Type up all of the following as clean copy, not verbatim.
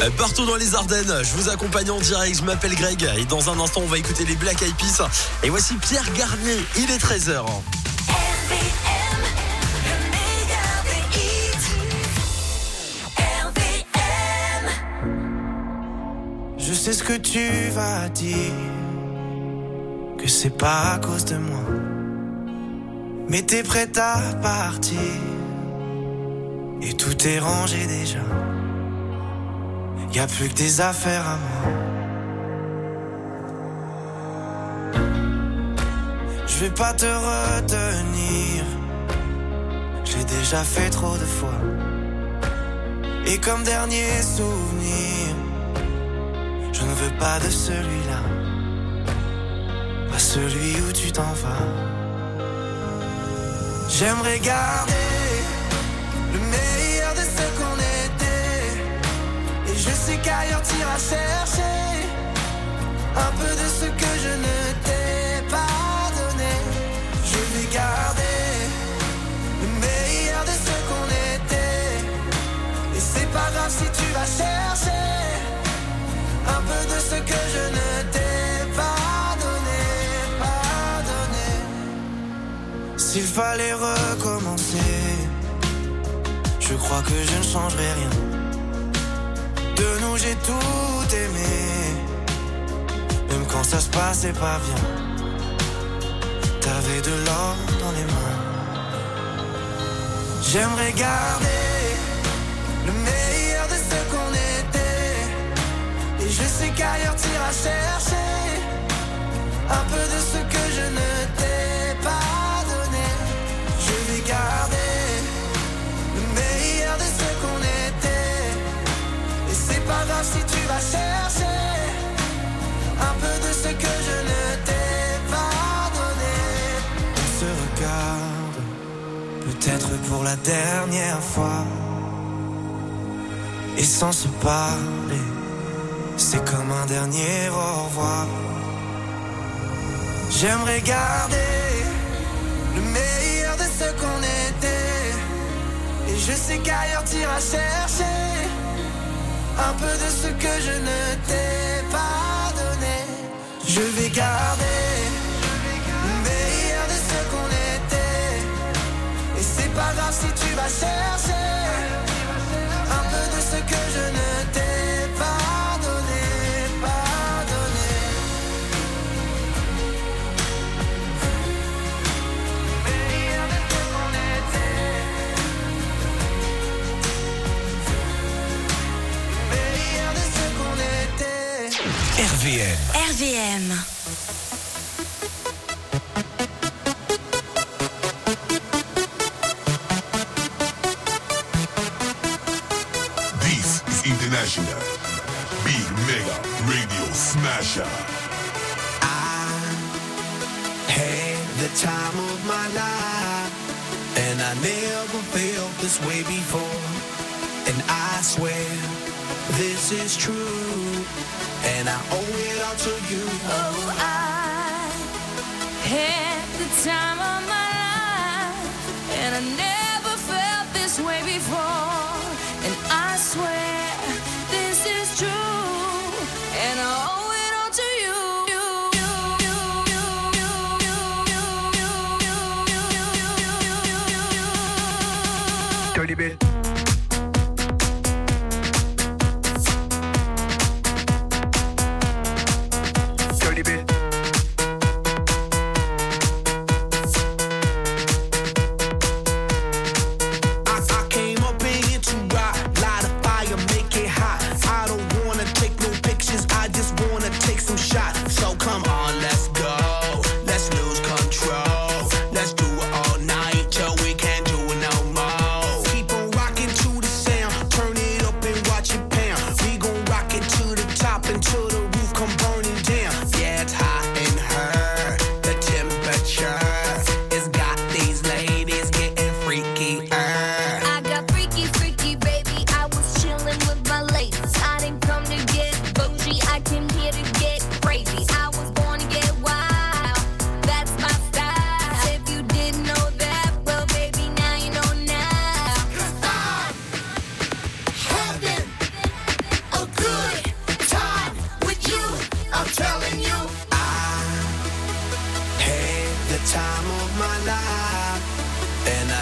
Partout dans les Ardennes, je vous accompagne en direct, je m'appelle Greg et dans un instant on va écouter les Black Eyed Peas. Et voici Pierre Garnier, il est 13h. Je sais ce que tu vas dire, que c'est pas à cause de moi, mais t'es prête à partir et tout est rangé déjà. Y'a plus que des affaires à moi. Je vais pas te retenir, j'ai déjà fait trop de fois. Et comme dernier souvenir, je ne veux pas de celui-là, pas celui où tu t'en vas. J'aimerais garder le meilleur de ce qu'on était, et je sais qu'ailleurs t'iras chercher un peu de ce que je ne t'ai pas donné. Je vais garder le meilleur de ce qu'on était, et c'est pas grave si tu vas chercher un peu de ce que je ne t'ai pas donné, pas donné. S'il fallait recommencer, je crois que je ne changerai rien. De nous j'ai tout aimé, même quand ça se passait pas bien. T'avais de l'or dans les mains. J'aimerais garder le meilleur de ce qu'on était, et je sais qu'ailleurs t'iras chercher un peu de ce que je ne t'ai pas donné. Je vais garder le meilleur de ce qu'on était, et c'est pas grave si tu vas chercher un peu de ce que je ne t'ai pas donné. On se regarde, peut-être pour la dernière fois, et sans se parler, c'est comme un dernier au revoir. J'aimerais garder le meilleur de ce qu'on était, et je sais qu'ailleurs t'iras chercher un peu de ce que je ne t'ai pas donné. Je vais garder le meilleur de ce qu'on était, et c'est pas grave si tu vas chercher un peu de ce que je ne t'ai pas donné, pas donné. Meilleur de ce qu'on était, meilleur de ce qu'on était. RVM. RVM. International Big Mega Radio Smasher. I had the time of my life, and I never felt this way before. And I swear this is true, and I owe it all to you. Oh, I had the time of my life, and I never felt this way before. And I swear this is true, and I owe it all to you. Dirty bit. Dirty bit. Keep on rocking.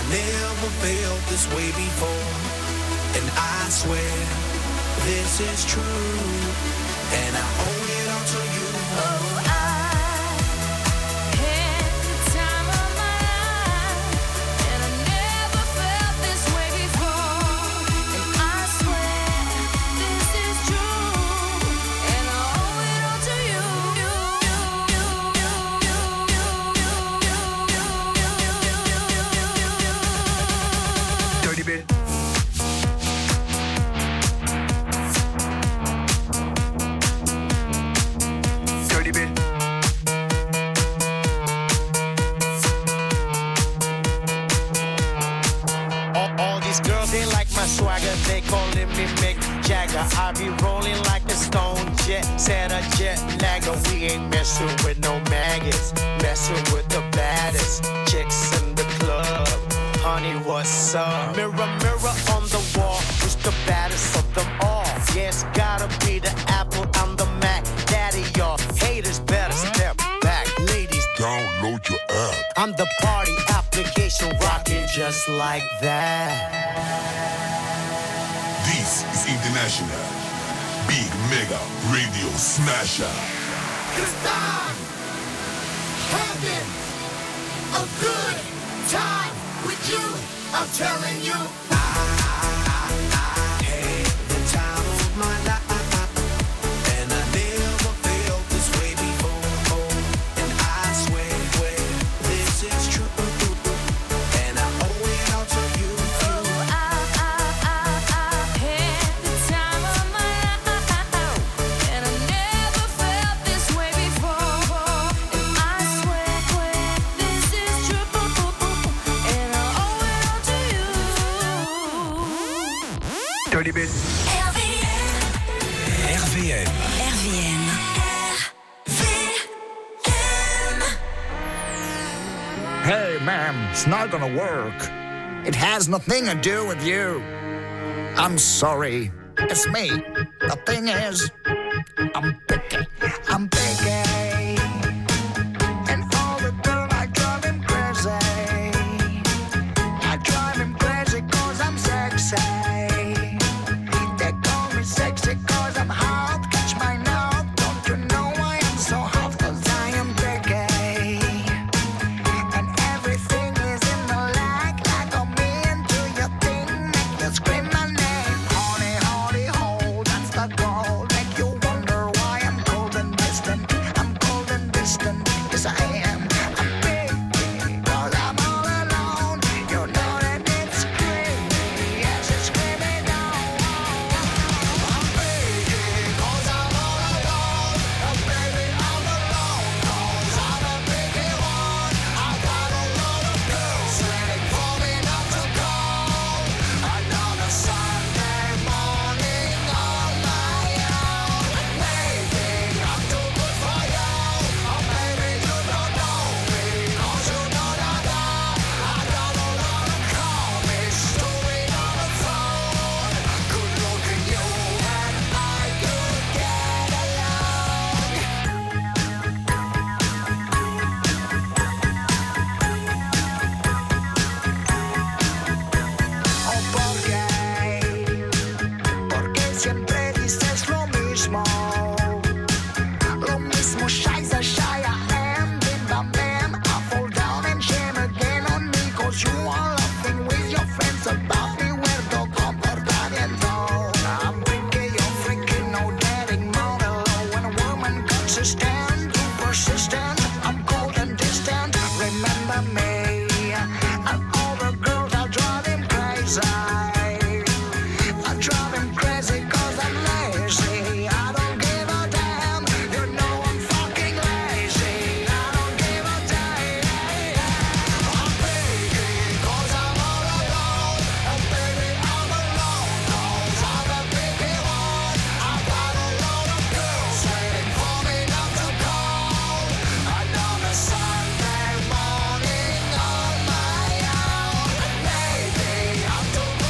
never felt this way before. And I swear this is true, and I owe it all to you. Oh, I had the time of my life, and I never felt this way before. And I swear this is true, and I owe it all to you. Dirty bit. Dirty bit. All these girls, they like my swagger. They calling me Mick Jagger. I be rolling like a stone jet, set a jet lagger. We ain't messing with no maggots, messing with the baddest chicks in the club. Honey, what's up? Mirror, mirror on the wall, who's the baddest of them all? Yes, gotta be the Apple and the Mac. Daddy, y'all haters better step back. Ladies, Download your app. I'm the party application rocking just like that. This is International Big Mega Radio Smasher. Cause I'm having a good time with you. I'm telling you. I had the time of my life, and I never felt this way before. And I swear this is true, and I owe it all to you. Oh, I had the time of my life, and I never felt this way before. And I swear this is true, and I owe it all to you. Dirty bit. RVM. Hey, ma'am, it's not gonna work. It has nothing to do with you. I'm sorry. It's me. The thing is, I'm picky. I'm picky. And all the girls, I drive him crazy. I drive him crazy 'cause I'm sexy. They call me sexy 'cause I'm hot. Catch my nose. Don't you know I am so hot 'cause I am picky. And everything is in the like on me into your thing. Make you scream my name. Honey, honey, hold, that's the goal. Make you wonder why I'm cold and distant. I'm cold and distant, yes I am. I'm big, 'cause I'm all alone. You know that it's crazy, yes it's screaming down. I'm big, 'cause I'm all alone. And baby, I'm alone, 'cause I'm a biggie one. I got a lot of girls waiting for me not to call. Another Sunday morning on my own. Maybe I'm too good for you, or maybe you don't know me, 'cause you know that I got a lot of call me straight on the phone. Good looking you and I could get along. Oh, porque siempre dices lo mismo, scheiße, shy I am, bim bam bam, I fall down and shame again on me, 'cause you are laughing with your friends about me, weirdo comportamiento. I'm freaky, you're freaky, no dating model, when a woman consistent, too persistent, I'm cold and distant, remember me, and all the girls I drive him crazy. I drive him crazy 'cause I'm lazy. I don't give a damn. You know I'm fucking lazy. I don't give a damn. I'm big 'cause I'm all alone. And baby, I'm alone 'cause I'm a biggie one. I got a lot of girls waiting for me not to call. Another Sunday morning on my own. Maybe I'm too good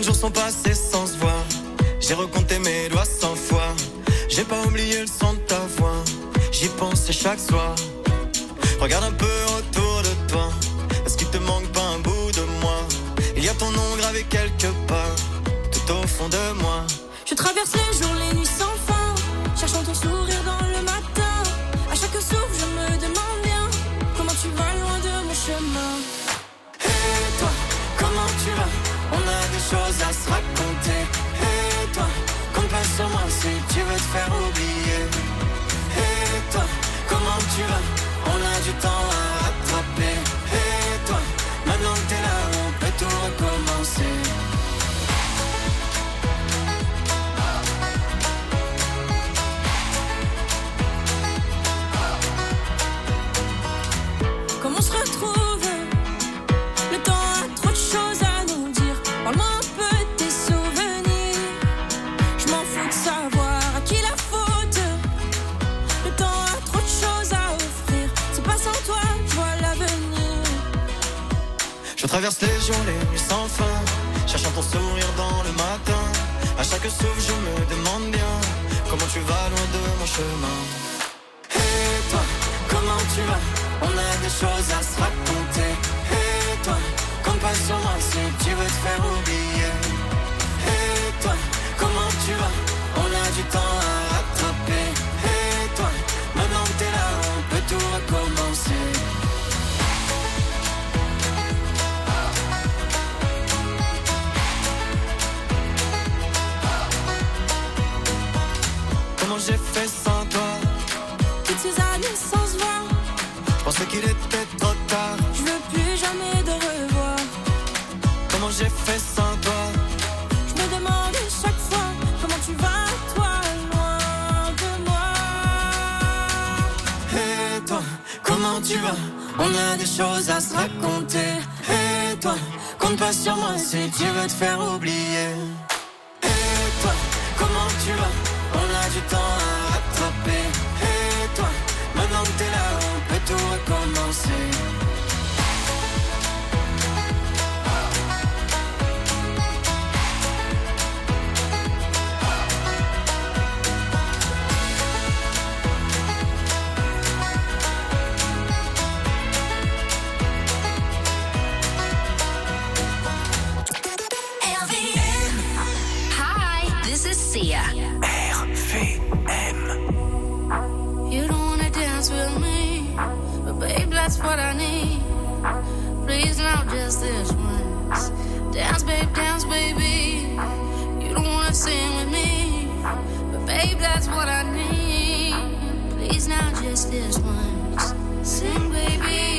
de jours sont passés sans se voir. J'ai recompté mes doigts 100 fois. J'ai pas oublié le son de ta voix. J'y pensais chaque soir. Regarde un peu autour de toi. Est-ce qu'il te manque pas un bout de moi? Il y a ton nom gravé quelque part, tout au fond de moi. Je traverse les jours, les nuits sans fin, cherchant ton sourire dans le matin. À chaque souffle, je me demande bien comment tu vas loin de mon chemin. Et toi, comment tu vas? On a des choses à se raconter. Et toi, compte pas sur moi si tu veux te faire oublier. Et toi, comment tu vas? On a du temps à rattraper. Et toi, maintenant que t'es là, on peut tout recommencer. Comme on se retrouve, le temps a trop de choses à nous dire. Parle-moi un peu de tes souvenirs. Je m'en fous de savoir à qui la faute. Le temps a trop de choses à offrir. C'est pas sans toi, je vois l'avenir. Je traverse les jours, les nuits sans fin, cherchant ton sourire dans le matin. À chaque souffle, je me demande bien comment tu vas loin de mon chemin. Et toi, comment tu vas? On a des choses à se raconter. Et toi, compte pas sur moi si tu veux te faire oublier. Et toi, comment tu vas? On a du temps à rattraper. Et toi, maintenant que t'es là, on peut tout recommencer. Comment j'ai fait sans toi? Toutes ces années sans se voir, Je pensais qu'il était trop tard. je veux plus jamais de revoir. Comment j'ai fait sans toi? Je me demande chaque fois comment tu vas, toi, loin de moi. Et toi, comment tu vas? On a des choses à se raconter. Et toi, compte pas sur moi si tu veux te faire oublier. Et toi, comment tu vas? On a du temps à rattraper. Et toi, maintenant que t'es là, on peut tout recommencer. Hi, this is Sia. You don't wanna dance with me, but babe, that's what I need. Please, now just this once. Dance, baby. You don't wanna sing with me, but babe, that's what I need. Please, now just this once. Sing, baby.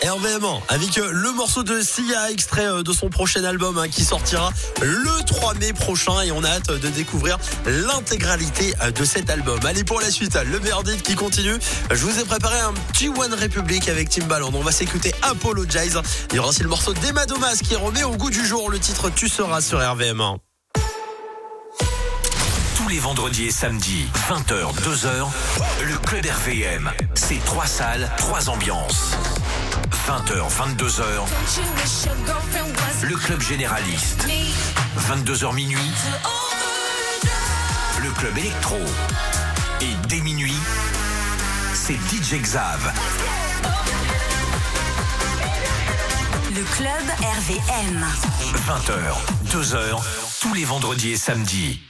RVM1 avec le morceau de Sia, extrait de son prochain album qui sortira le 3 mai prochain et on a hâte de découvrir l'intégralité de cet album. Allez, pour la suite, le verdict qui continue. Je vous ai préparé un petit One Republic avec Timbaland. On va s'écouter Apologize. Il y aura aussi le morceau d'Emma Domas qui remet au goût du jour le titre Tu seras sur RVM1. Tous les vendredis et samedis, 20h, 2h, le Club RVM. C'est 3 salles, 3 ambiances. 20h, 22h, le Club Généraliste. 22h minuit, le Club Électro. Et dès minuit, c'est DJ Xav. Le Club RVM. 20h, 2h, tous les vendredis et samedis.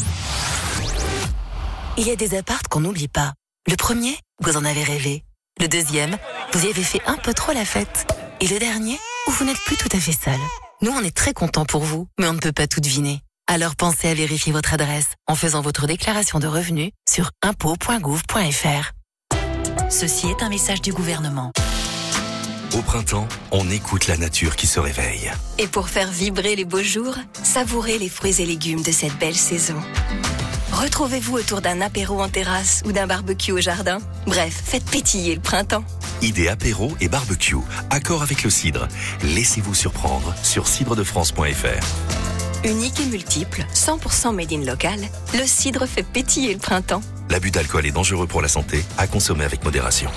Il y a des apparts qu'on n'oublie pas. Le premier, vous en avez rêvé. Le deuxième, vous y avez fait un peu trop la fête. Et le dernier, où vous n'êtes plus tout à fait seul. Nous, on est très contents pour vous, mais on ne peut pas tout deviner. Alors pensez à vérifier votre adresse en faisant votre déclaration de revenus sur impôts.gouv.fr. Ceci est un message du gouvernement. Au printemps, on écoute la nature qui se réveille. Et pour faire vibrer les beaux jours, savourez les fruits et légumes de cette belle saison. Retrouvez-vous autour d'un apéro en terrasse ou d'un barbecue au jardin. Bref, faites pétiller le printemps. Idée apéro et barbecue, accord avec le cidre. Laissez-vous surprendre sur cidredefrance.fr. Unique et multiple, 100% made in local, le cidre fait pétiller le printemps. L'abus d'alcool est dangereux pour la santé, à consommer avec modération.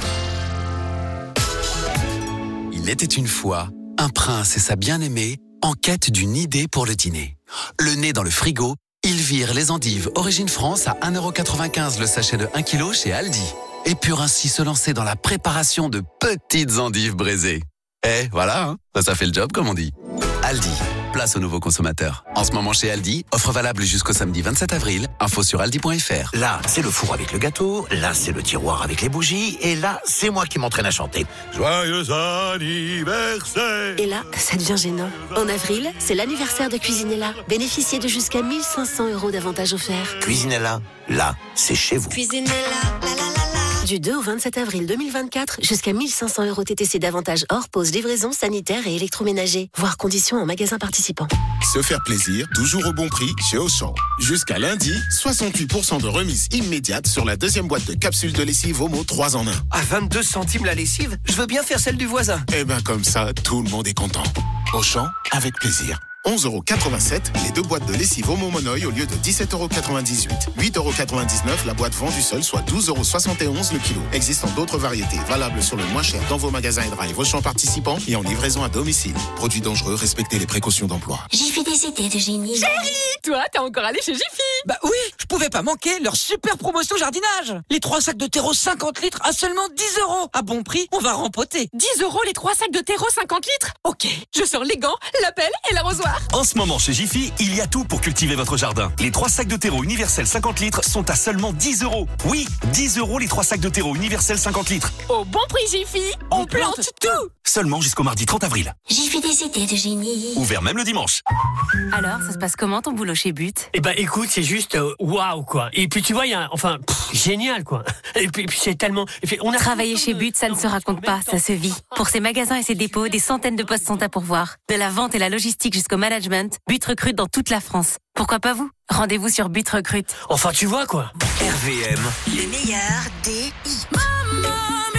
Il était une fois un prince et sa bien-aimée en quête d'une idée pour le dîner. Le nez dans le frigo, ils virent les endives Origine France à 1,95€ le sachet de 1 kg chez Aldi. Et purent ainsi se lancer dans la préparation de petites endives braisées. Eh, voilà, hein, ça fait le job comme on dit. Aldi, place aux nouveaux consommateurs. En ce moment chez Aldi, offre valable jusqu'au samedi 27 avril. Info sur aldi.fr. Là, c'est le four avec le gâteau. Là, c'est le tiroir avec les bougies. Et là, c'est moi qui m'entraîne à chanter. Joyeux anniversaire. Et là, ça devient gênant. En avril, c'est l'anniversaire de Cuisinella. Bénéficiez de jusqu'à 1 500 € d'avantages offerts. Cuisinella, là, c'est chez vous. Cuisinella, la la la la. Du 2 au 27 avril 2024, jusqu'à 1 500 € TTC d'avantages hors pause, livraison, sanitaire et électroménager. Voir conditions en magasin participant. Se faire plaisir, toujours au bon prix chez Auchan. Jusqu'à lundi, 68% de remise immédiate sur la deuxième boîte de capsules de lessive Omo 3 en 1. À 22 centimes la lessive, je veux bien faire celle du voisin. Eh ben comme ça, tout le monde est content. Auchan, avec plaisir. 11,87 € les 2 boîtes de lessive Omo Monoï au lieu de 17,98 €. 8,99 € la boîte vendue seule, soit 12,71 € le kilo. Existant d'autres variétés, valables sur le moins cher dans vos magasins et drive Auchan participants et en livraison à domicile. Produits dangereux, respectez les précautions d'emploi. Jiffy des idées de génie. Chérie, toi, t'es encore allé chez Jiffy? Bah oui, je pouvais pas manquer leur super promotion jardinage. Les 3 sacs de terreau 50 litres à seulement 10 €. À bon prix, on va rempoter. 10 € les 3 sacs de terreau 50 litres? Ok, je sors les gants, la pelle et l'arrosoir. En ce moment chez Jiffy, il y a tout pour cultiver votre jardin. Les 3 sacs de terreau universel 50 litres sont à seulement 10 €. Oui, 10 € les 3 sacs de terreau universel 50 litres. Au bon prix Jiffy, on plante tout. Seulement jusqu'au mardi 30 avril. Jiffy des idées de génie. Ouvert même le dimanche. Alors, ça se passe comment ton boulot chez But? Eh ben écoute, c'est juste waouh quoi. Et puis tu vois, il y a génial quoi. Et puis c'est tellement. Travailler chez But, ça ne se raconte pas, ça se vit. Pour ses magasins et ses dépôts, des centaines de postes sont à pourvoir. De la vente et la logistique jusqu'au management, But recrute dans toute la France. Pourquoi pas vous? Rendez-vous sur But Recrute. Enfin tu vois quoi. RVM. Le meilleur des Mamma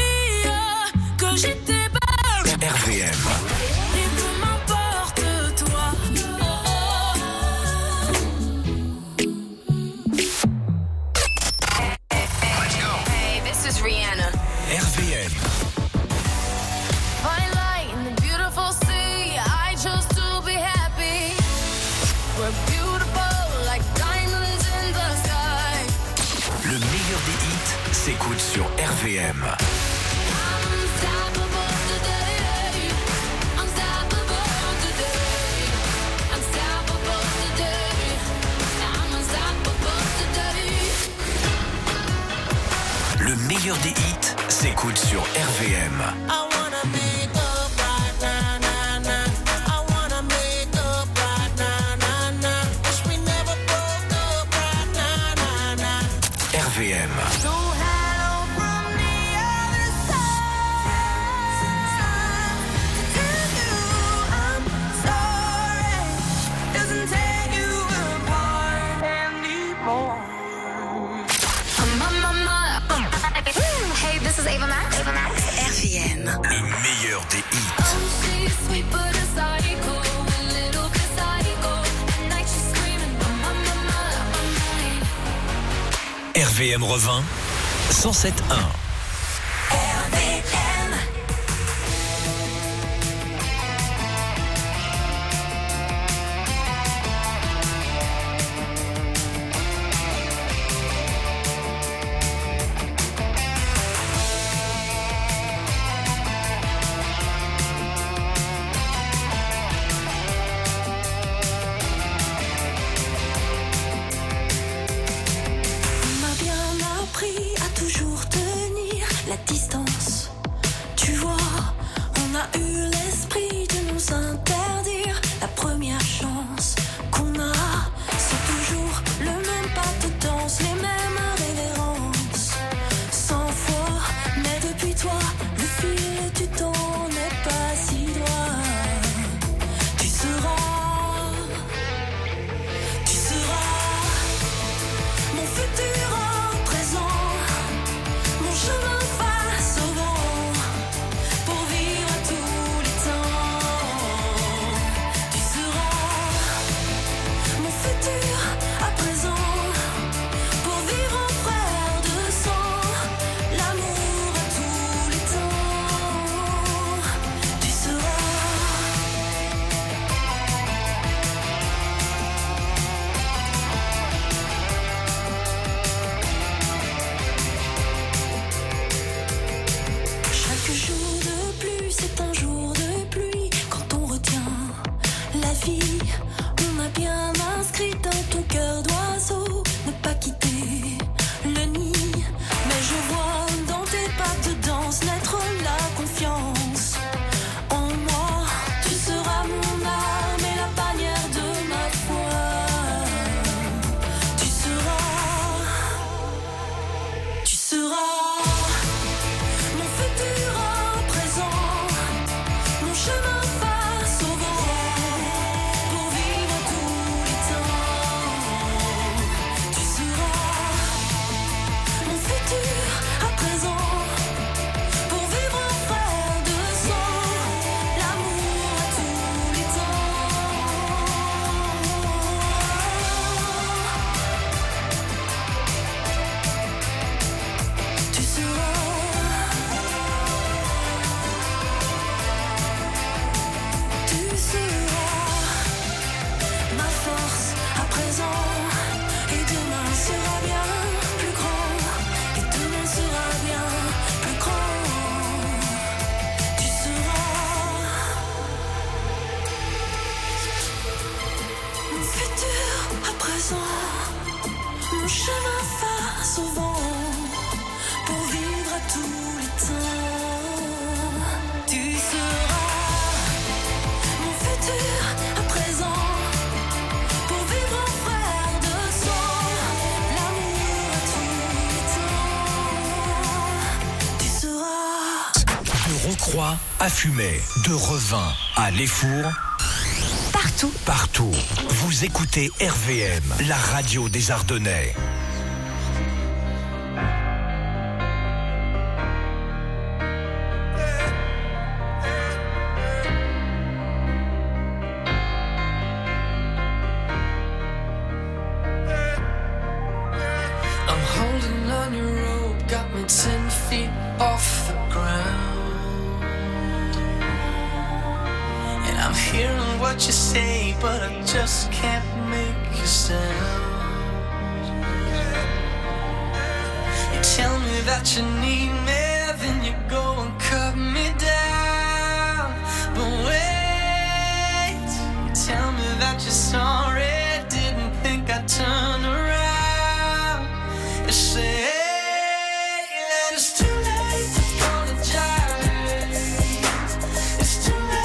mia, que j'étais belle. RVM. Et peu m'importe toi. Hey, this is Rihanna. RVM. Fine light in the beautiful sea. I chose to be happy. We're beautiful like diamonds in the sky. Le meilleur des hits s'écoute sur RVM. Le meilleur des hits s'écoute sur RVM. RVM. meilleur des hits. RVM revint 107.1. Rocroi à Fumay, de Revin à Lesfours. Partout. Vous écoutez RVM, la radio des Ardennais. I'm holding on your rope, got me 10 feet off the ground. I'm hearing what you say, but I just can't make a sound. You tell me that you need me, then you go and cut me down. But wait, you tell me that you're sorry, didn't think I'd turn around. You say that it's too late to apologize. It's too late.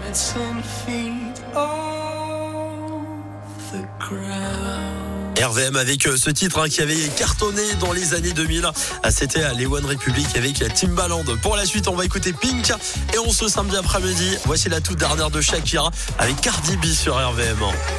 at some feet off the ground. RVM avec ce titre qui avait cartonné dans les années 2000. C'était les One Republic avec Timbaland. Pour la suite, on va écouter Pink et on se samedi après-midi. Voici la toute dernière de Shakira avec Cardi B sur RVM.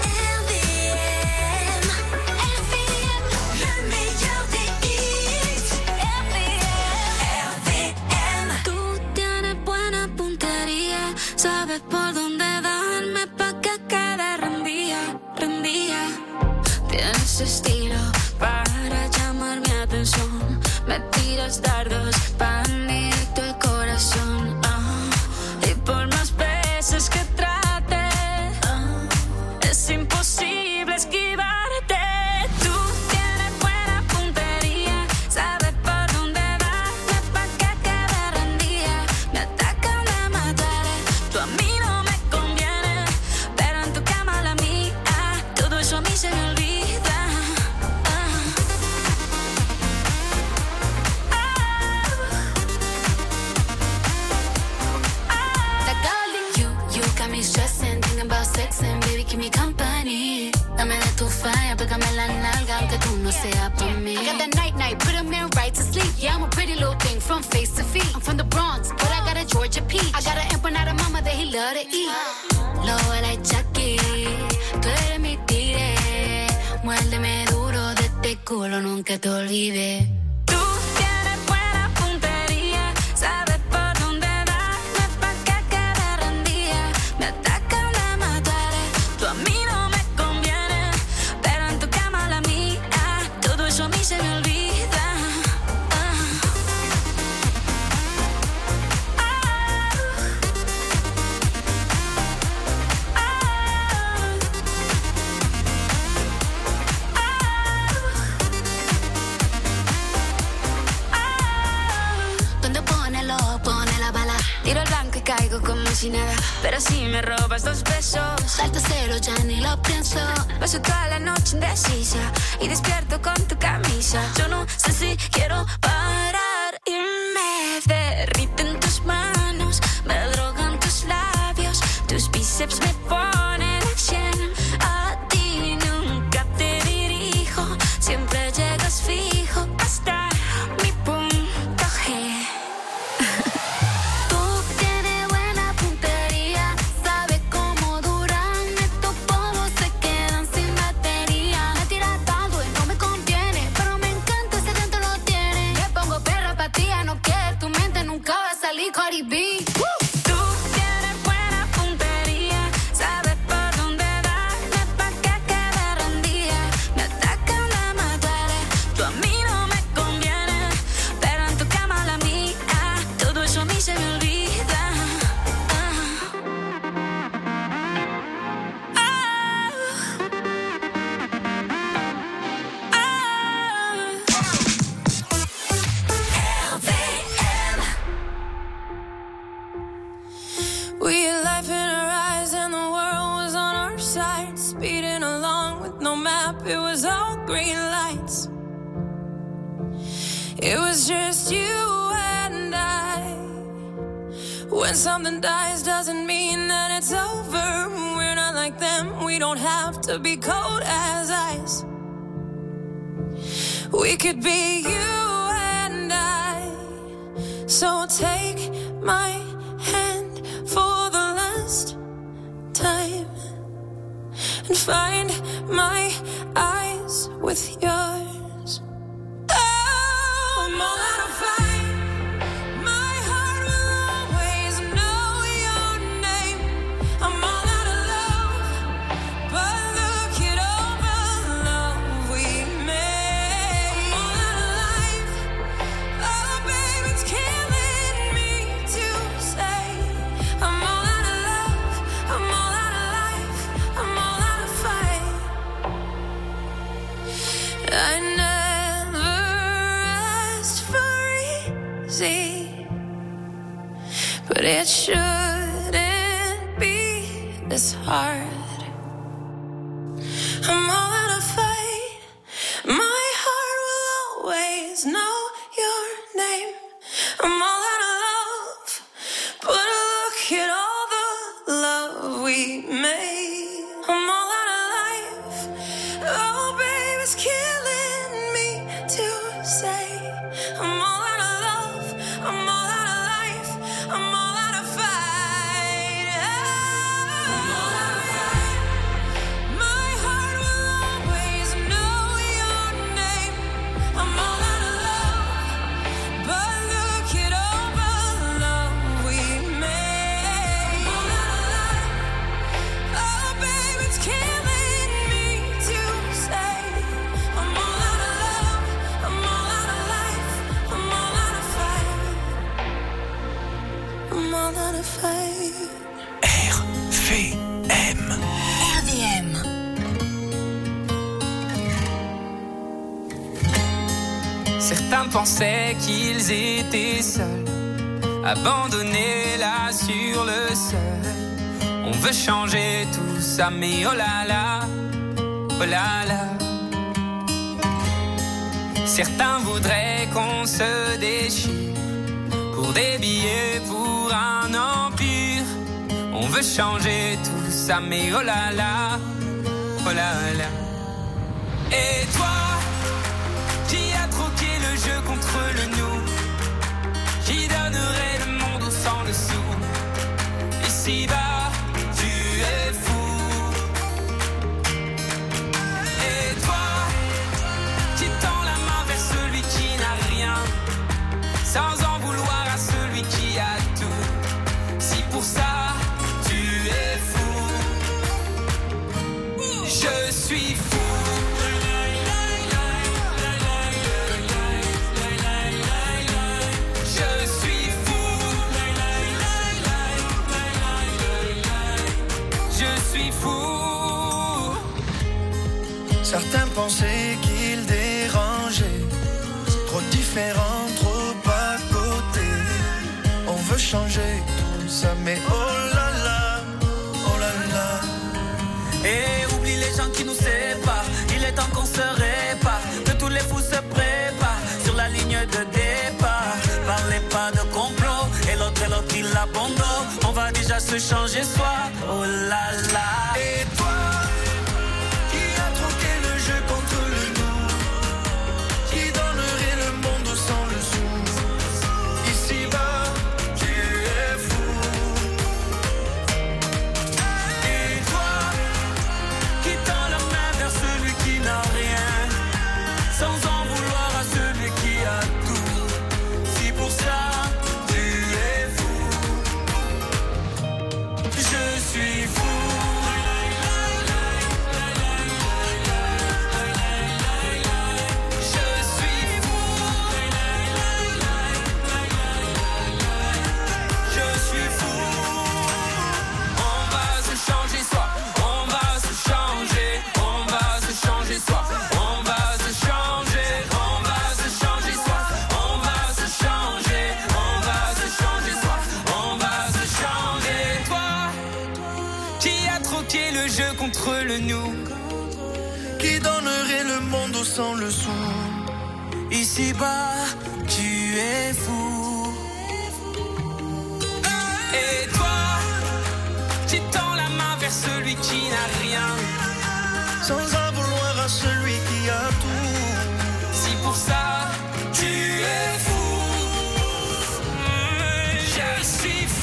Sabes por dónde darme pa' que quede rendía. Tienes estilo para llamar mi atención. Me tiras dardos pa' directo el corazón. Y por más veces que trate, es imposible esquivarte. Tú tienes buena puntería, sabes por dónde darme pa' que quede rendida. Me atacan, me mataré. Tú a mí no me conviene, pero en tu cama la mía, todo eso a mí se me olvida. You got me stressing, thinking about sex and baby keep me company. Dame de tu falla, pégame la nalga aunque tú no seas por mí. I got that night, put a man right to sleep. Yeah, I'm a pretty little thing from face to feet. I'm from the Bronx, but I got a Georgia peach. I got an empanada mama that he love to eat. Lo like Chucky, tú eres mi tigre. Muérdeme duro de este culo, nunca te olvides. Tú tienes buena puntería, sabes por dónde darme pa' que quede rendida. Me atacan, me mataré. Tú a mí no me conviene, pero en tu cama la mía, todo eso a mí se me olvida. Donde pone la bala. Tiro el blanco y caigo como si nada, pero si me robas 2 besos, Salto cero, ya ni lo pienso. paso toda la noche indecisa y despierto con tu camisa. Yo no sé si quiero parar y me derriten tus manos, me drogan tus labios, tus bíceps me ponen a 100. A ti nunca te dirijo, siempre llegas fijo hasta mi punto G. Tú tienes buena puntería, sabes cómo duran estos polvos, se quedan sin batería. Me tiras dando y no me conviene, pero me encanta ese dentro lo tiene. Me pongo perra pa' ti, no que tu mente nunca va a salir Cardi B. Tú tienes buena puntería, sabes por dónde darme pa' que quede rendida. Me atacan, me mataré. Tú a mí no me conviene, pero en tu cama la mía, todo eso a mí se me olvida. We had life in our eyes and the world was on our side. Speeding along with no map, it was all green lights. It was just you and I. When something dies doesn't mean that it's over. We're not like them, we don't have to be cold as ice. We could be you and I. So take my hand for the last time and find my eyes with yours. Oh, I'm all out of fight. My heart will always know your name. I'm all out of love, but look at all the love we made. I'm all out of life. Oh, baby, it's killing me to say. I'm all out of love. I'm all out of life. I'm all out of fight. I never asked for easy, but it shouldn't be this hard. I'm all out of fight. My heart will always know your name. I'm all out of love, but look at all the love we made. I'm all out of life. Oh, baby, it's killing me to say. I'm all out of love. I'm all out of life. I'm all out of fight. I'm all out of fight. My heart will always know your name. I'm all out of love, but look it over the love we made. I'm all out of life. Oh, baby, it's killing me to say. I'm all out of love. I'm all out of life. I'm all out of fight. I'm all out of fight. RVM. RVM. Certains pensaient qu'ils étaient seuls, abandonnés là sur le sol. On veut changer tout ça, mais oh là là, oh là là. Certains voudraient qu'on se déchire pour des billets, pour un empire. On veut changer tout ça, mais oh là là, oh là là. Et toi, qui a troqué le jeu contre le nous, qui donnerait le monde au sang dessous. Ici-bas, tu es fou. Et toi, qui tend la main vers celui qui n'a rien, sans en vouloir à celui qui a tout. Si pour ça, tu es fou, je suis fou. Certains pensaient qu'ils dérangeaient, trop différents, trop à côté. On veut changer tout ça, mais oh là là, oh là là. Et oublie les gens qui nous séparent, il est temps qu'on se répare, que tous les fous se préparent sur la ligne de départ. Parlez pas de complot, et l'autre il abandonne. On va déjà se changer soi, oh là là. Et toi, contre le nous, qui donnerait le monde sans le sou. Ici-bas, tu es fou. Et toi, qui tend la main vers celui qui n'a rien, sans en vouloir à celui qui a tout. Si pour ça, tu es fou, je suis fou. Contre le nous, qui donnerait le monde au sang le sou. Ici-bas, tu es fou. Et toi, qui tends la main vers celui qui n'a rien, sans en vouloir à celui qui a tout. Si pour ça, tu es fou, je suis fou.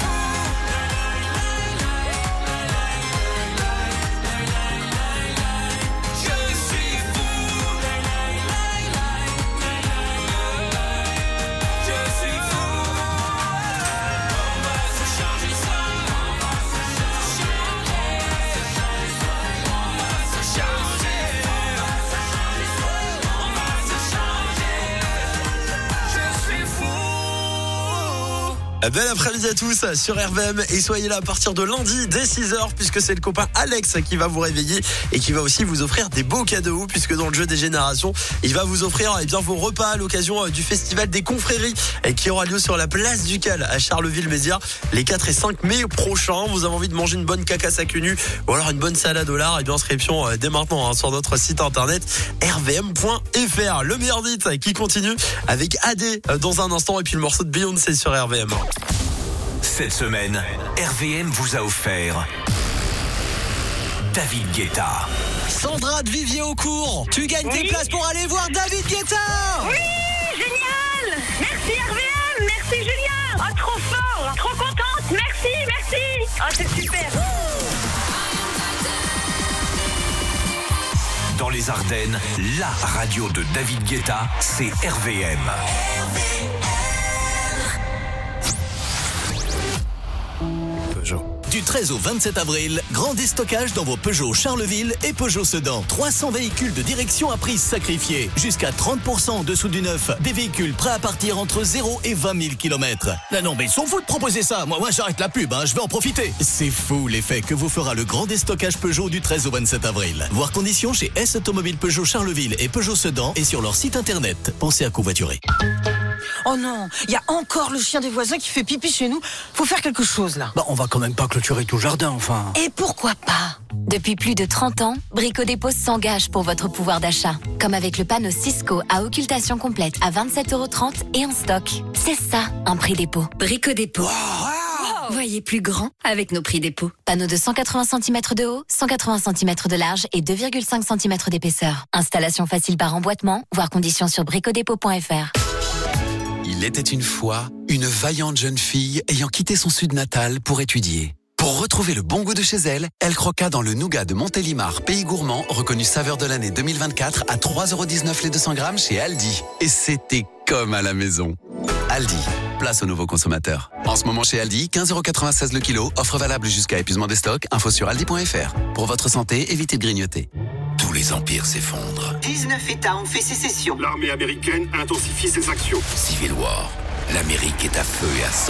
Bel après-midi à tous sur RVM et soyez là à partir de lundi dès 6h puisque c'est le copain Alex qui va vous réveiller et qui va aussi vous offrir des beaux cadeaux puisque dans le jeu des générations, il va vous offrir bien vos repas à l'occasion du festival des confréries qui aura lieu sur la place du Cal à Charleville-Mézières les 4 et 5 mai prochains. Vous avez envie de manger une bonne cacasse à queue nue ou alors une bonne salade au lard, et bien inscription dès maintenant sur notre site internet rvm.fr. Le meilleur dit qui continue avec AD dans un instant et puis le morceau de Beyoncé sur RVM. Cette semaine, RVM vous a offert David Guetta. Sandra de Vivier-au-Court, tu gagnes tes places pour aller voir David Guetta. Oui, génial. Merci RVM, merci Julien. Oh, trop fort, trop contente, merci. Oh, c'est super. Dans les Ardennes, la radio de David Guetta, c'est RVM. Peugeot. Du 13 au 27 avril, grand déstockage dans vos Peugeot Charleville et Peugeot Sedan. 300 véhicules de direction à prix sacrifiée. Jusqu'à 30% en dessous du neuf. Des véhicules prêts à partir entre 0 et 20 000 km. Non, mais ils sont fous de proposer ça. Moi j'arrête la pub, je vais en profiter. C'est fou l'effet que vous fera le grand déstockage Peugeot du 13 au 27 avril. Voir conditions chez S Automobile Peugeot Charleville et Peugeot Sedan et sur leur site internet. Pensez à covoiturer. Oh non, il y a encore le chien des voisins qui fait pipi chez nous. Faut faire quelque chose là. On va quand même pas clôturer tout le jardin, enfin. Et pourquoi pas? Depuis plus de 30 ans, Brico Dépôt s'engage pour votre pouvoir d'achat. Comme avec le panneau Cisco à occultation complète à 27,30 € et en stock. C'est ça, un prix dépôt. Brico Dépôt. Wow. Voyez plus grand avec nos prix dépôt. Panneau de 180 cm de haut, 180 cm de large et 2,5 cm d'épaisseur. Installation facile par emboîtement, voir conditions sur bricodépôt.fr. Il était une fois une vaillante jeune fille ayant quitté son sud natal pour étudier. Pour retrouver le bon goût de chez elle, elle croqua dans le nougat de Montélimar, pays gourmand, reconnu saveur de l'année 2024 à 3,19 € les 200 grammes chez Aldi. Et c'était comme à la maison. Aldi, place aux nouveaux consommateurs. En ce moment chez Aldi, 15,96 € le kilo, offre valable jusqu'à épuisement des stocks, info sur aldi.fr. Pour votre santé, évitez de grignoter. Tous les empires s'effondrent. 19 États ont fait sécession. L'armée américaine intensifie ses actions. Civil War, l'Amérique est à feu et à sang.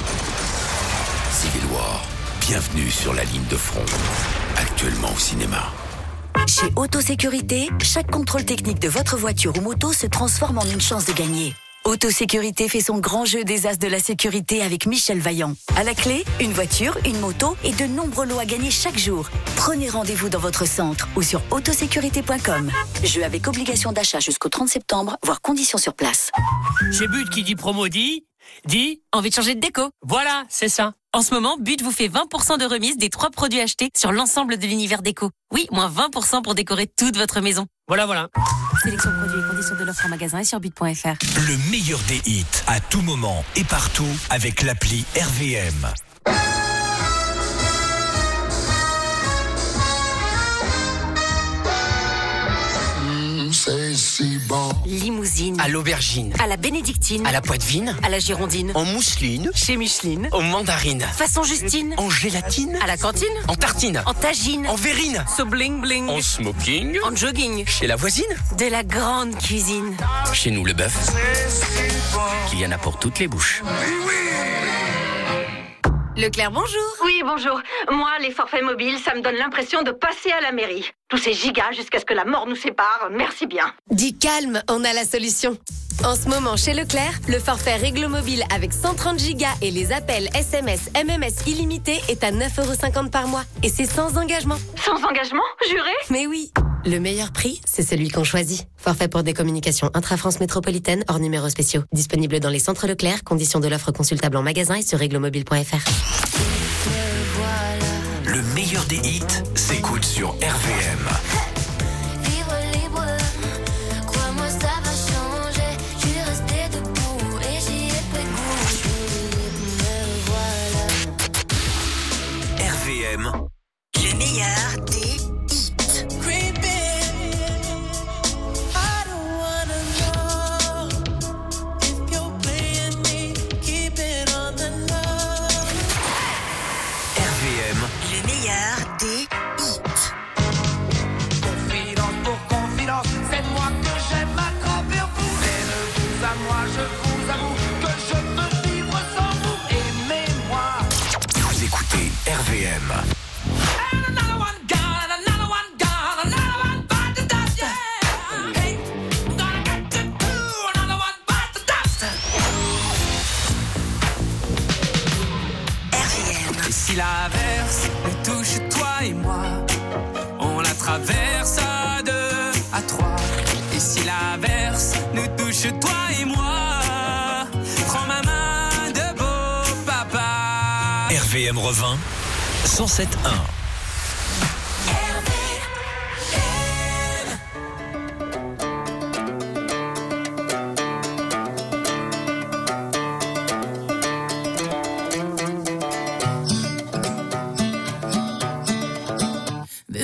Civil War, bienvenue sur la ligne de front. Actuellement au cinéma. Chez Autosécurité, chaque contrôle technique de votre voiture ou moto se transforme en une chance de gagner. Autosécurité fait son grand jeu des as de la sécurité avec Michel Vaillant. À la clé, une voiture, une moto et de nombreux lots à gagner chaque jour. Prenez rendez-vous dans votre centre ou sur autosécurité.com. Jeu avec obligation d'achat jusqu'au 30 septembre, voire conditions sur place. Chez But qui dit promo dit envie de changer de déco. Voilà, c'est ça. En ce moment, But vous fait 20% de remise des 3 produits achetés sur l'ensemble de l'univers déco. Oui, moins 20% pour décorer toute votre maison. Voilà. Sélection produits et conditions de l'offre en magasin et sur but.fr. Le meilleur des hits, à tout moment et partout, avec l'appli RVM. C'est si bon. Limousine. À l'aubergine. À la bénédictine. À la poitevine. À la girondine. En mousseline. Chez Micheline. En mandarine. Façon Justine. En gélatine. À la cantine. En tartine. En tagine. En verrine. So bling bling. En smoking. En jogging. Chez la voisine. De la grande cuisine. Chez nous, le bœuf. Il y en a pour toutes les bouches. Leclerc, bonjour. Oui, bonjour. Moi, les forfaits mobiles, ça me donne l'impression de passer à la mairie. Tous ces gigas jusqu'à ce que la mort nous sépare, merci bien. Dis calme, on a la solution. En ce moment, chez Leclerc, le forfait Réglo Mobile avec 130 gigas et les appels SMS, MMS illimités est à 9,50 € par mois. Et c'est sans engagement. Sans engagement, juré? Mais oui. Le meilleur prix, c'est celui qu'on choisit. Forfait pour des communications intra-France métropolitaine hors numéros spéciaux. Disponible dans les centres Leclerc. Conditions de l'offre consultable en magasin et sur réglomobile.fr. Le meilleur des hits s'écoute sur RVM. RVM. Le meilleur des hits. Le meilleur des hits. Confidence pour confidence, c'est moi que j'aime à travers vous. Mais de vous à moi, je vous avoue que je peux vivre sans vous. Aimez-moi. Vous écoutez RVM. Si l'averse nous touche, toi et moi, on la traverse à 2, à 3. Et si l'averse nous touche, toi et moi, prends ma main de beau papa. RVM revint 107.1.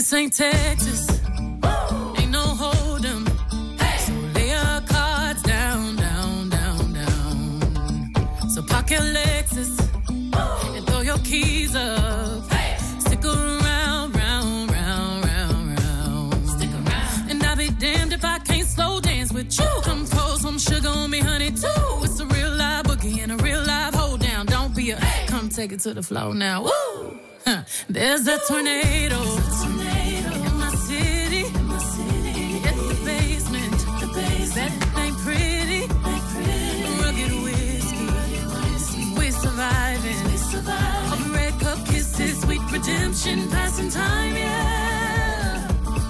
This ain't Texas. Ain't no hold 'em. So lay your cards down, down, down, down. So park your Lexus and throw your keys up. Stick around, round, round, round, round. Stick around. And I'll be damned if I can't slow dance with you. Come pour some sugar on me, honey, too. It's a real live boogie and a real live hold down. Don't be a come take it to the floor now. Woo! Huh. There's a tornado in my city. At the basement. That ain't pretty. Rugged whiskey. We're surviving. A red cup kisses, sweet redemption, passing time, yeah.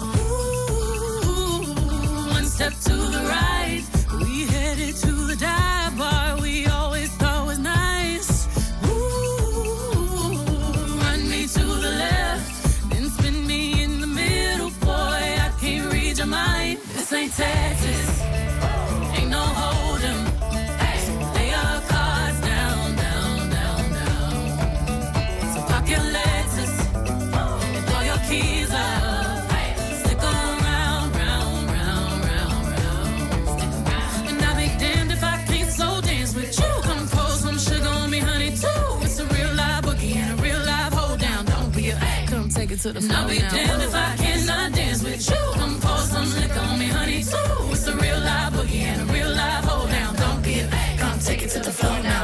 Ooh, one step to the right, we headed to the dive bar we always thought was nice. Ooh, run me to the left, then spin me in the middle, boy, I can't read your mind. This ain't Texas, ain't no hold 'em. So lay your cards down, down, down, down. So park your Lexus and throw your keys up. Stick around, round, round, round, round. And I'll be damned if I can't slow dance with you. Come pour some sugar on me, honey, too. It's a real live boogie and a real live hold down. Don't be a come take it to the floor. I'll be damned if I cannot dance with you. Come pour some liquor on me, honey, too. It's a real live boogie and a real live hold down. Don't be a come take it to the floor now.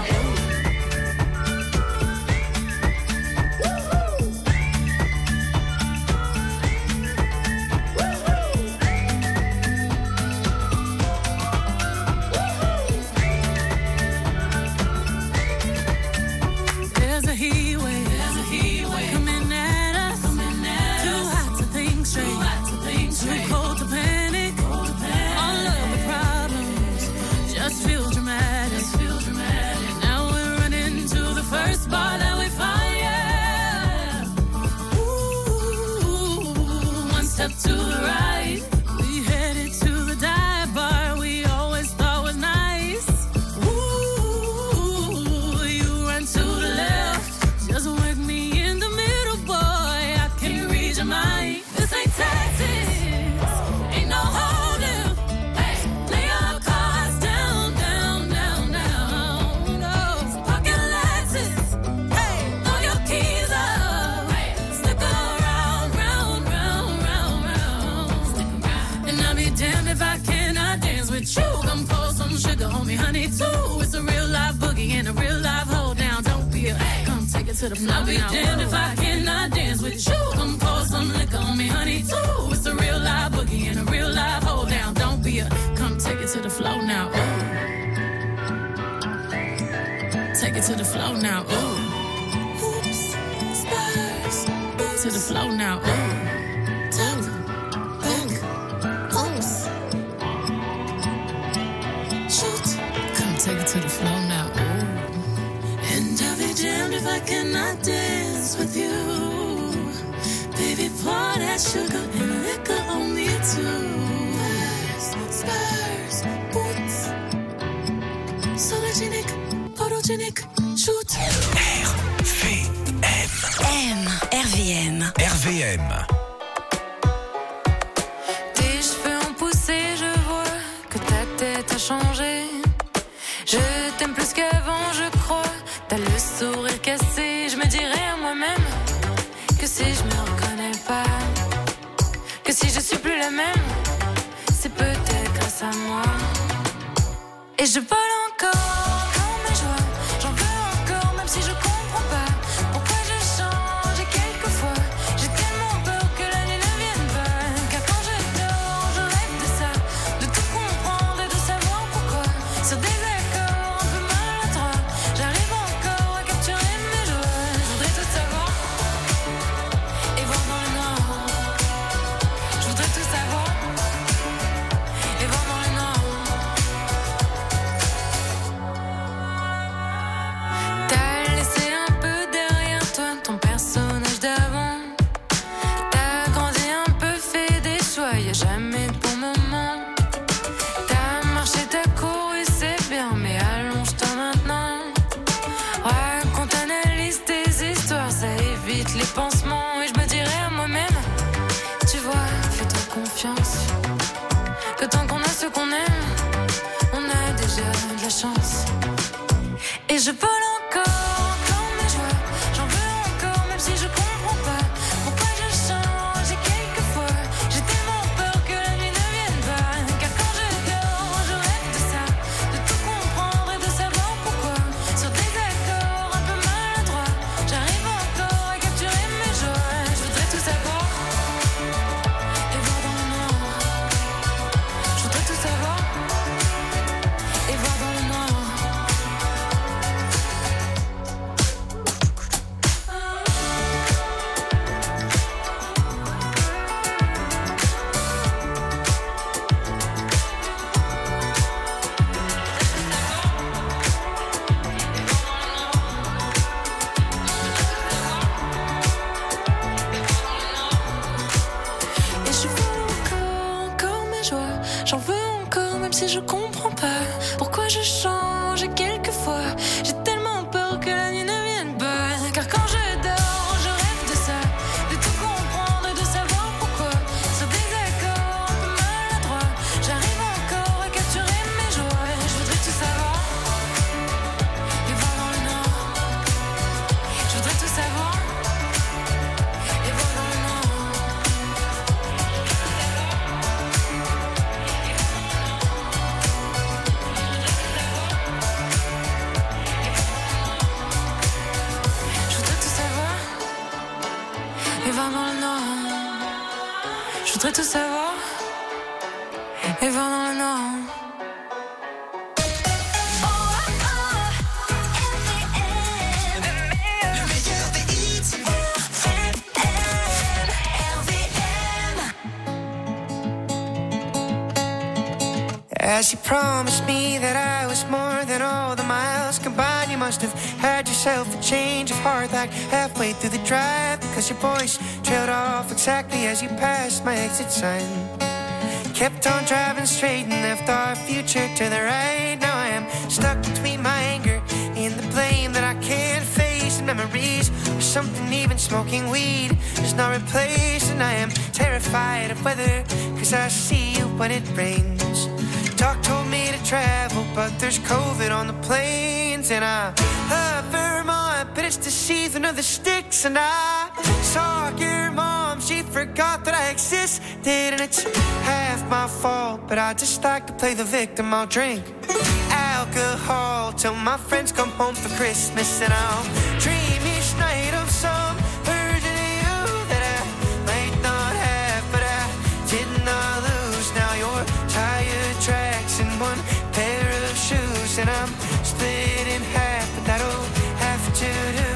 There's a heat wave coming at us. Too hot to think straight, too cold to panic. All of the problems just feel dramatic. Now we're running to the first bar that we find, yeah. Ooh, one step to the right, we headed to the dive bar we always thought was nice. Ooh, you run to the left, just work me in the middle, boy, I can't read your mind. This ain't Texas, ain't no holding. Lay your cards down, down, down, down. No, so park your Lexus, throw your keys up. Stick around, round, round, round, round. And I'll be damned if I cannot dance with you. Come pour some sugar on me, honey, too. It's a real live boogie and a real live hold down. Don't be a come take it to the floor. I'll be damned if I cannot dance with you. Come pour some liquor on me, honey, too. It's a real live boogie and a real live hold down. Don't be a come take it to the floor now. Ooh. Take it to the floor now. Ooh. Oops, spurs. To the floor now. Ooh. Talk, back, oops. Shoot. Come take it to the floor now. Ooh. And I'll be damned if I cannot dance with you. Baby, pour that sugar and liquor on me too. Spurs, boots. Sologenic, photogenic, shoot. RVM. Tes cheveux ont poussé, je vois que ta tête a changé. Je t'aime plus qu'avant, je crois. T'as le sourire cassé. Je me dirais à moi-même que si je me reconnais pas, que si je suis plus la même, c'est peut-être grâce à moi. Et je vole encore mes joies. J'en veux encore, même si je comprends pas pourquoi je change. Et quelquefois, j'ai tellement peur que la nuit ne vienne pas. Car quand je dors, je rêve de ça, de tout comprendre et de savoir pourquoi. Sur des accords un peu maladroits, j'arrive encore à capturer mes joies. Je voudrais tout savoir et voir dans le noir. Je voudrais tout savoir et voir dans le noir. si je comprends pas pourquoi je change et quelquefois j'ai tellement peur que la nuit ne vienne pas. Car quand je dors, je rêve de ça, de tout comprendre, de savoir pourquoi. Sur des accords un peu maladroits, j'arrive encore à capturer mes joies. Je voudrais tout savoir et voir dans le noir. Je voudrais tout savoir et voir dans le noir. Et voir dans le noir. Je voudrais tout savoir et voir dans le noir. As you promised me that I was more than all the miles combined, you must have had yourself a change of heart like halfway through the drive, because your voice trailed off exactly as you passed my exit sign. Kept on driving straight and left our future to the right. Now I am stuck between my anger and the blame that I can't face, and memories of something even smoking weed is not replaced. And I am terrified of weather, cause I see you when it rains. Doc told me to travel, but there's COVID on the planes. And I love Vermont, but it's the season of the sticks. And I saw your mom, she forgot that I existed. And it's half my fault, but I just like to play the victim. I'll drink alcohol till my friends come home for Christmas. And I'll dream each night of some version of you that I might not have, but I did not lose. Now you're tired tracks and one pair of shoes, and I'm split in half, but that'll have to do.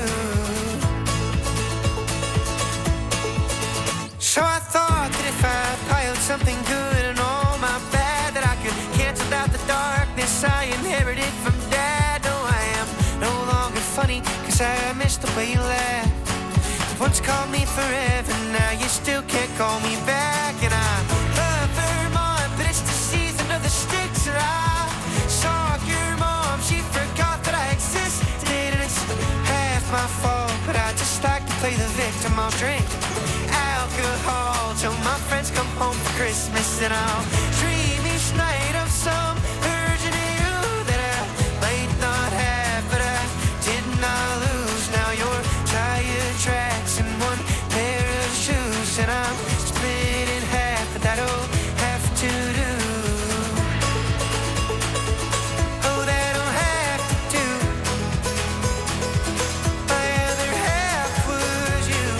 So I thought that if I piled something good and all my bad, that I could cancel out the darkness I inherited from Dad. No, I am no longer funny, cause I miss the way you laugh. You once called me forever, now you still can't call me back. And I love Vermont, but it's the season of the sticks. And I saw your mom, she forgot that I existed. And it's half my fault, but I just like to play the victim. I'll drink alcohol till my friends come home for Christmas. And I'll dream each night of some version of you that I might not have, but I did not lose. Now you're tired tracks and one pair of shoes, and I'm split in half, but that'll have to do. Oh, that'll have to do. My other half was you.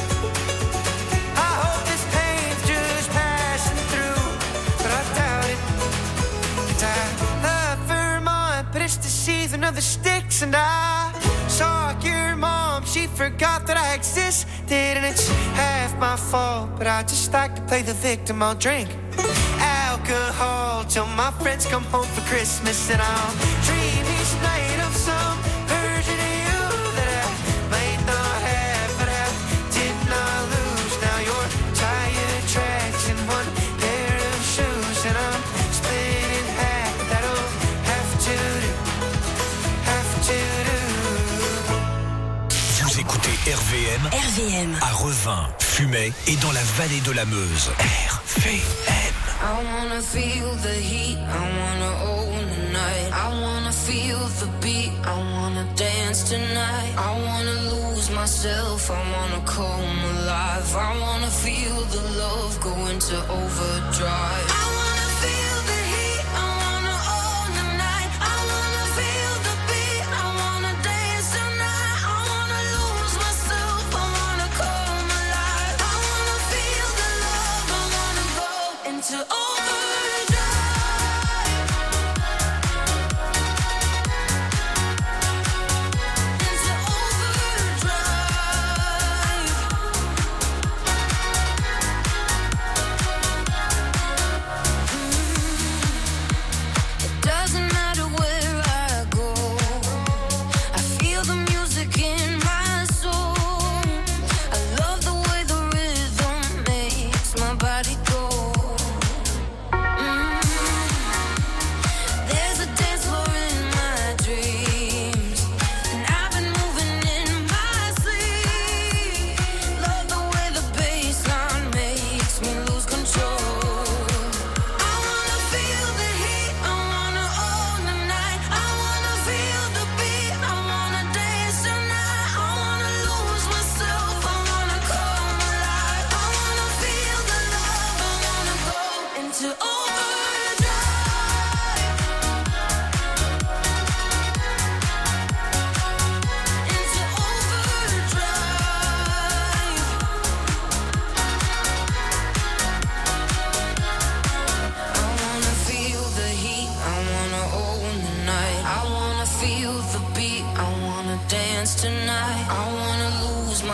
I hope this pain's just passing through, but I doubt it. 'Cause I love Vermont, but it's the season of the sticks. And I saw your mom, she forgot that I existed. And it's half my fault, but I just like to play the victim. I'll drink alcohol till my friends come home for Christmas. And I'll dream each night of some version of you that I might not have, but I did not lose. Now you're tired tracks and one pair of shoes, and I'm split in half, but that'll have to do, have to do. Vous écoutez RVM, RVM. à Revin, Fumay et dans la vallée de la Meuse. RVM. I wanna feel the heat, I wanna own the night. I wanna feel the beat, I wanna dance tonight. I wanna lose myself, I wanna come alive. I wanna feel the love go into overdrive. I wanna feel the heat, I wanna own the night. I wanna feel the beat, I wanna dance tonight. I wanna lose myself, I wanna come alive. I wanna feel the love, I wanna go into overdrive.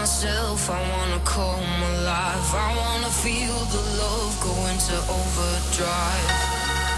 myself, I wanna come alive. I wanna feel the love go into overdrive.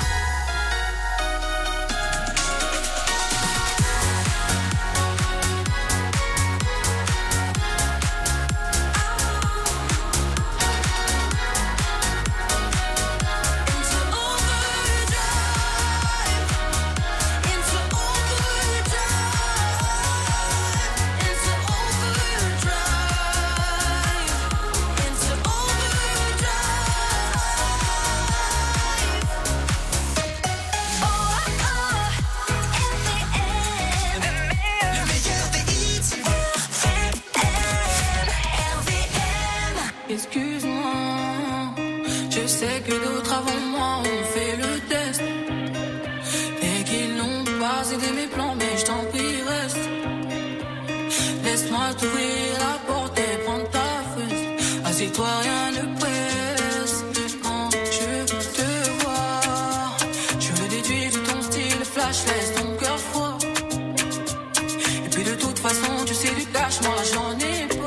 Excuse-moi, je sais que d'autres avant moi ont fait le test et qu'ils n'ont pas aidé mes plans, mais je t'en prie reste. Laisse-moi t'ouvrir la porte et prendre ta fesse. Assieds-toi, rien ne presse. Quand je te vois, je le déduis de ton style flash, laisse ton cœur froid. Et puis de toute façon, tu sais du cash, moi j'en ai pas.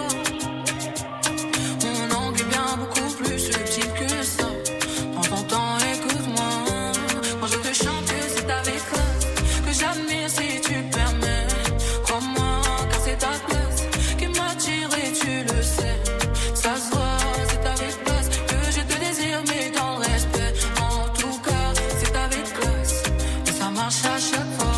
Beaucoup plus subtil que ça. Prends ton temps, écoute-moi. Quand je te chante, c'est avec classe que j'admire si tu permets. Crois-moi, car c'est ta classe qui m'attire et tu le sais. Ça se voit, c'est avec classe que je te désire, mais dans le respect. En tout cas, c'est avec classe et ça marche à chaque fois.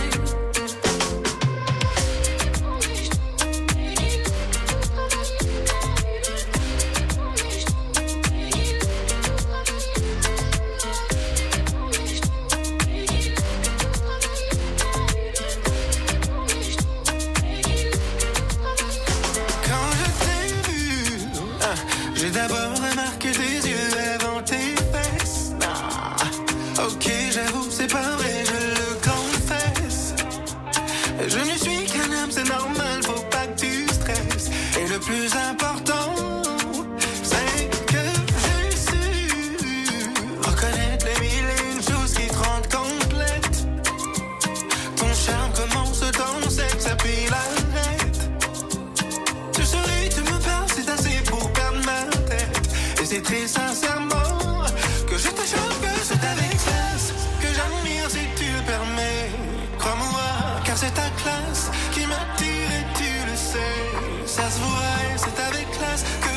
J'ai d'abord remarqué tes yeux avant tes fesses. Ah, ok, j'avoue, c'est pas vrai, je le confesse. Je ne suis qu'un homme, c'est normal, faut pas que tu stresses. Et le plus important, c'est que j'ai su reconnaître les mille et une choses qui te rendent complète. Ton charme commence dans le sexe, puis l'arrête. Tu souris, tu me parles, c'est assez pour perdre ma tête. Et c'est très sincèrement que je te chante, que c'est avec classe que j'admire si tu le permets. Crois-moi, car c'est ta classe qui m'attire et tu le sais. Ça se voit et c'est avec classe que